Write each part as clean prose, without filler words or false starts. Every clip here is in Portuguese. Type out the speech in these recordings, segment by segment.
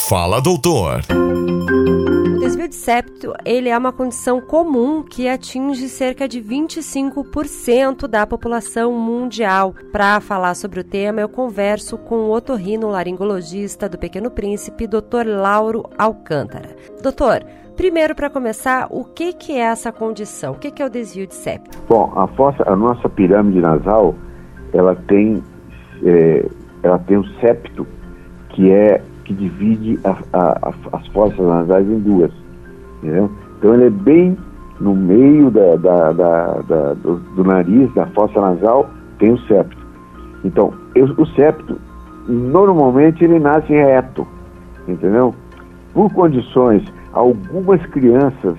Fala, doutor. O desvio de septo, ele é uma condição comum que atinge cerca de 25% da população mundial. Para falar sobre o tema, eu converso com o otorrinolaringologista do Pequeno Príncipe, Dr. Lauro Alcântara. Doutor, primeiro, para começar, o que é essa condição? O que é o desvio de septo? Bom, a nossa pirâmide nasal, ela tem o septo, que divide as fossas nasais em duas, entendeu? Então ele é bem no meio do nariz, da fossa nasal, tem o septo. Então, o septo, normalmente ele nasce reto, entendeu? Por condições, algumas crianças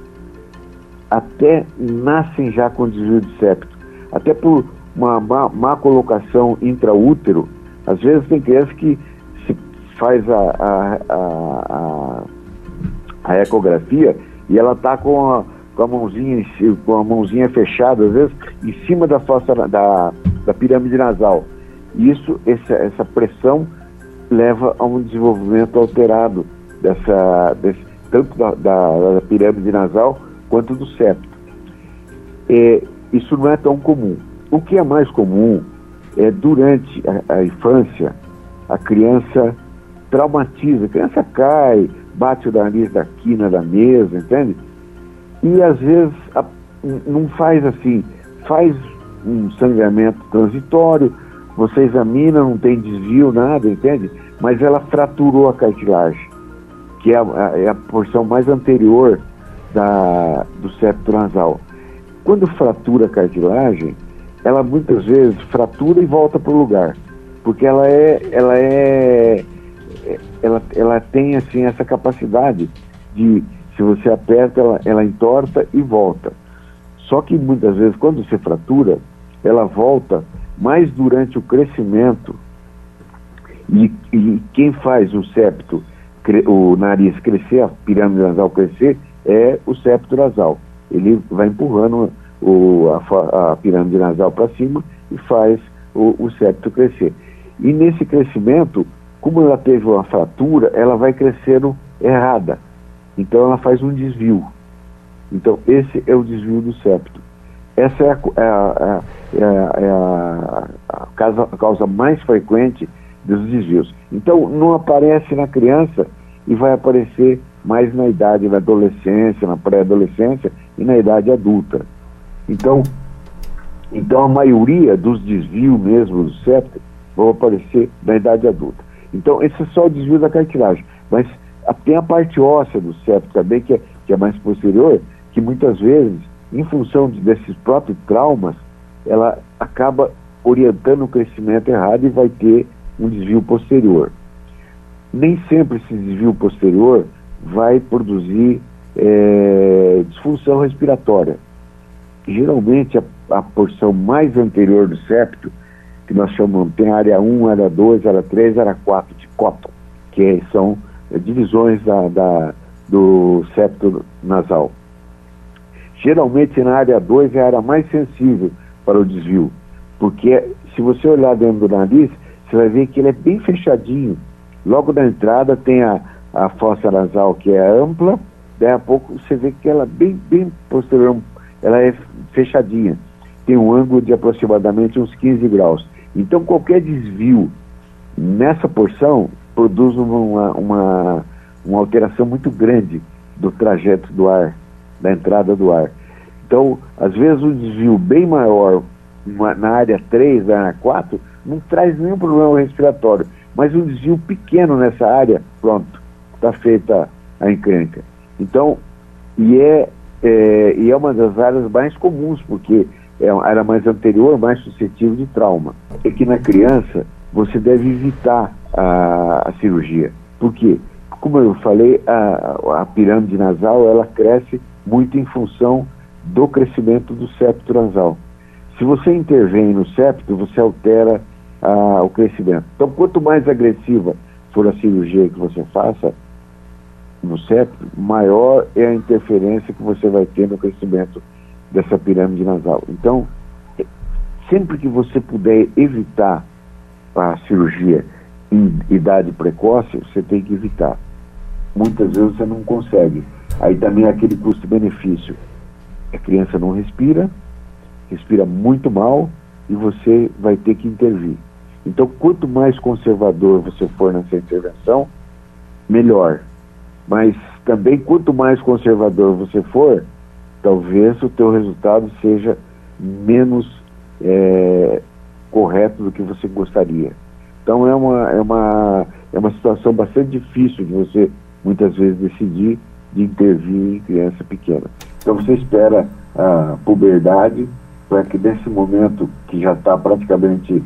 até nascem já com desvio de septo, até por uma má colocação intraútero. Às vezes tem crianças que faz a ecografia e ela está com a mãozinha fechada, às vezes, em cima da fossa da pirâmide nasal. E essa pressão leva a um desenvolvimento alterado tanto da pirâmide nasal quanto do septo. Isso não é tão comum. O que é mais comum é durante a infância, a criança traumatiza, a criança cai, bate o nariz da quina da mesa, entende? E às vezes não faz assim, faz um sangramento transitório, você examina, não tem desvio, nada, entende? Mas ela fraturou a cartilagem, que é a porção mais anterior do septo nasal. Quando fratura a cartilagem, ela muitas vezes fratura e volta para o lugar, porque ela tem assim essa capacidade de, se você aperta, ela entorta e volta. Só que muitas vezes quando você fratura, ela volta mais durante o crescimento, e quem faz o septo, o nariz crescer, a pirâmide nasal crescer, é o septo nasal. Ele vai empurrando a pirâmide nasal para cima e faz o septo crescer. E nesse crescimento, como ela teve uma fratura, ela vai crescendo errada. Então ela faz um desvio. Então esse é o desvio do septo. Essa é a causa mais frequente dos desvios. Então não aparece na criança e vai aparecer mais na idade da adolescência, na pré-adolescência e na idade adulta. Então a maioria dos desvios mesmo do septo vão aparecer na idade adulta. Então, esse é só o desvio da cartilagem. Mas tem a parte óssea do septo também, que é mais posterior, que muitas vezes, em função desses próprios traumas, ela acaba orientando o crescimento errado e vai ter um desvio posterior. Nem sempre esse desvio posterior vai produzir disfunção respiratória. Geralmente, a porção mais anterior do septo, que nós chamamos, tem área 1, área 2, área 3, área 4 de Cotton, que são divisões do septo nasal. Geralmente na área 2 é a área mais sensível para o desvio, porque se você olhar dentro do nariz, você vai ver que ele é bem fechadinho. Logo na entrada tem a fossa nasal, que é ampla, daí a pouco você vê que ela é bem posterior, ela é fechadinha. Tem um ângulo de aproximadamente uns 15 graus. Então, qualquer desvio nessa porção produz uma alteração muito grande do trajeto do ar, da entrada do ar. Então, às vezes, um desvio bem maior na área 3, na área 4, não traz nenhum problema respiratório. Mas um desvio pequeno nessa área, pronto, está feita a encrenca. Então, e é uma das áreas mais comuns, porque é a área mais anterior, mais suscetível de trauma. É que na criança você deve evitar a cirurgia. Por quê? Como eu falei, a pirâmide nasal ela cresce muito em função do crescimento do septo nasal. Se você intervém no septo, você altera o crescimento. Então, quanto mais agressiva for a cirurgia que você faça no septo, maior é a interferência que você vai ter no crescimento dessa pirâmide nasal. Então, sempre que você puder evitar a cirurgia em idade precoce, você tem que evitar. Muitas vezes você não consegue. Aí também é aquele custo-benefício. A criança não respira muito mal e você vai ter que intervir. Então, quanto mais conservador você for nessa intervenção, melhor. Mas também, quanto mais conservador você for, talvez o teu resultado seja menos correto do que você gostaria. Então, é uma situação bastante difícil de você, muitas vezes, decidir de intervir em criança pequena. Então, você espera a puberdade para que, nesse momento que já está praticamente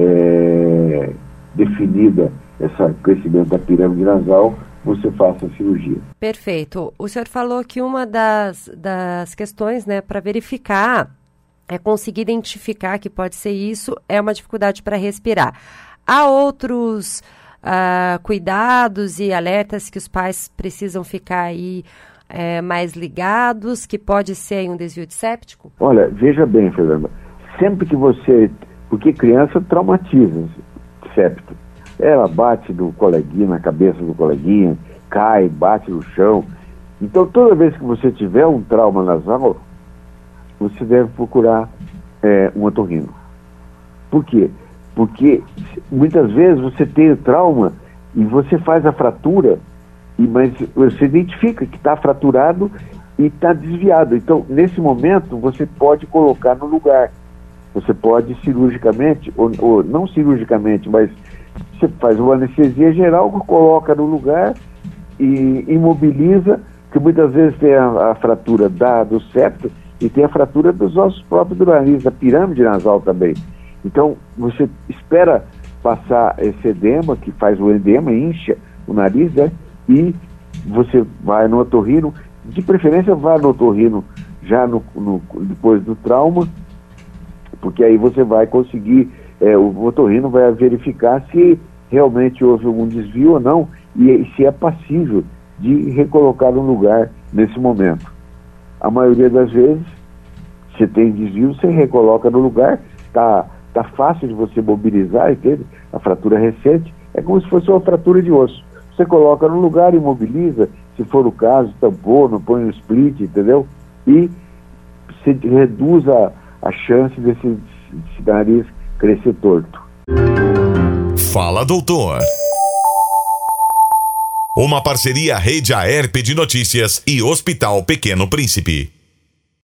definida esse crescimento da pirâmide nasal, você faça a cirurgia. Perfeito. O senhor falou que uma das questões, né, para verificar, é conseguir identificar que pode ser isso, é uma dificuldade para respirar. Há outros cuidados e alertas que os pais precisam ficar aí mais ligados, que pode ser aí um desvio de séptico? Olha, veja bem, Fernanda, sempre que você... Porque criança traumatiza septo. Ela bate no coleguinha, na cabeça do coleguinha, cai, bate no chão. Então, toda vez que você tiver um trauma nasal, você deve procurar um otorrino. Por quê? Porque muitas vezes você tem o trauma e você faz a fratura, mas você identifica que está fraturado e está desviado. Então, nesse momento, você pode colocar no lugar. Você pode cirurgicamente, ou não cirurgicamente, mas você faz uma anestesia geral, coloca no lugar e imobiliza, que muitas vezes tem a fratura do septo e tem a fratura dos ossos próprios do nariz, da pirâmide nasal também. Então, você espera passar esse edema, que faz o edema, incha o nariz, né? E você vai no otorrino, de preferência vá no otorrino já depois do trauma, porque aí você vai conseguir, o otorrino vai verificar se realmente houve algum desvio ou não, e se é passível de recolocar no lugar nesse momento. A maioria das vezes, se tem desvio, você recoloca no lugar, tá fácil de você mobilizar, entende? A fratura recente é como se fosse uma fratura de osso. Você coloca no lugar, imobiliza, se for o caso, tampona, põe um split, entendeu? E você reduz a chance desse nariz crescer torto. Fala, doutor. Uma parceria Rede Aerp de Notícias e Hospital Pequeno Príncipe.